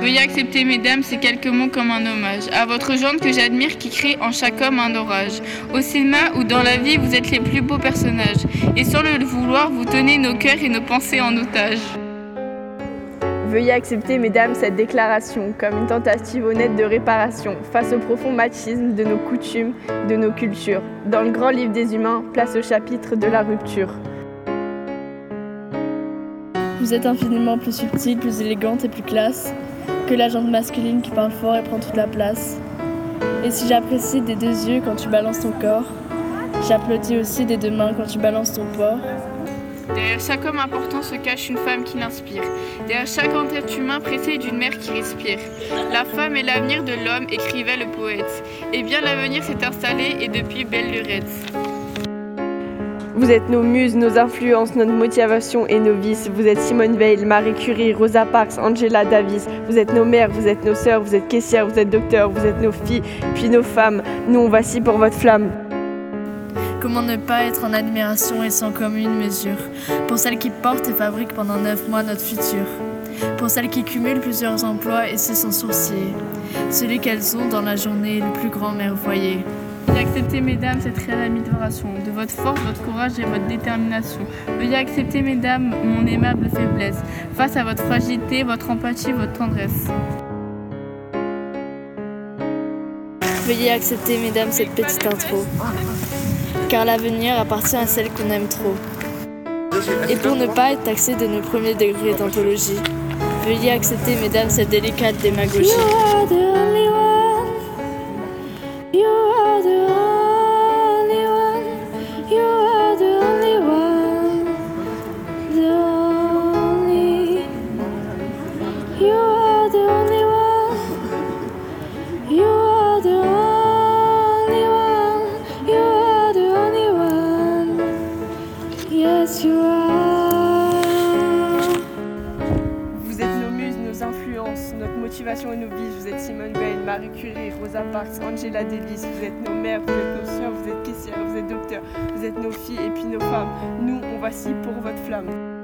Veuillez accepter, mesdames, ces quelques mots comme un hommage à votre gendre que j'admire qui crée en chaque homme un orage. Au cinéma ou dans la vie, vous êtes les plus beaux personnages. Et sans le vouloir, vous tenez nos cœurs et nos pensées en otage. Veuillez accepter, mesdames, cette déclaration comme une tentative honnête de réparation face au profond machisme de nos coutumes, de nos cultures. Dans le grand livre des humains, place au chapitre de la rupture. Vous êtes infiniment plus subtile, plus élégante et plus classe que la jante masculine qui parle fort et prend toute la place. Et si j'apprécie des deux yeux quand tu balances ton corps, j'applaudis aussi des deux mains quand tu balances ton port. Derrière chaque homme important se cache une femme qui l'inspire. Derrière chaque être humain pressé d'une mère qui respire. La femme est l'avenir de l'homme, écrivait le poète. Et bien l'avenir s'est installé et depuis belle lurette. Vous êtes nos muses, nos influences, notre motivation et nos vices. Vous êtes Simone Veil, Marie Curie, Rosa Parks, Angela Davis. Vous êtes nos mères, vous êtes nos sœurs, vous êtes caissières, vous êtes docteurs, vous êtes nos filles, puis nos femmes. Nous, on voici pour votre flamme. Comment ne pas être en admiration et sans commune mesure pour celles qui portent et fabriquent pendant 9 mois notre futur, pour celles qui cumulent plusieurs emplois et ce sans sourciller, celui qu'elles ont dans la journée le plus grand merveilleux. Veuillez accepter, mesdames, cette réelle admiration de votre force, votre courage et votre détermination. Veuillez accepter, mesdames, mon aimable faiblesse face à votre fragilité, votre empathie, votre tendresse. Veuillez accepter, mesdames, cette petite intro, car l'avenir appartient à celle qu'on aime trop. Et pour ne pas être taxé de nos premiers degrés d'anthologie, veuillez accepter, mesdames, cette délicate démagogie. Vous êtes nos muses, nos influences, notre motivation et nos vies. Vous êtes Simone Veil, Marie Curie, Rosa Parks, Angela Davis. Vous êtes nos mères, vous êtes nos sœurs, vous êtes caissières, vous êtes docteurs, vous êtes nos filles et puis nos femmes. Nous, on voici pour votre flamme.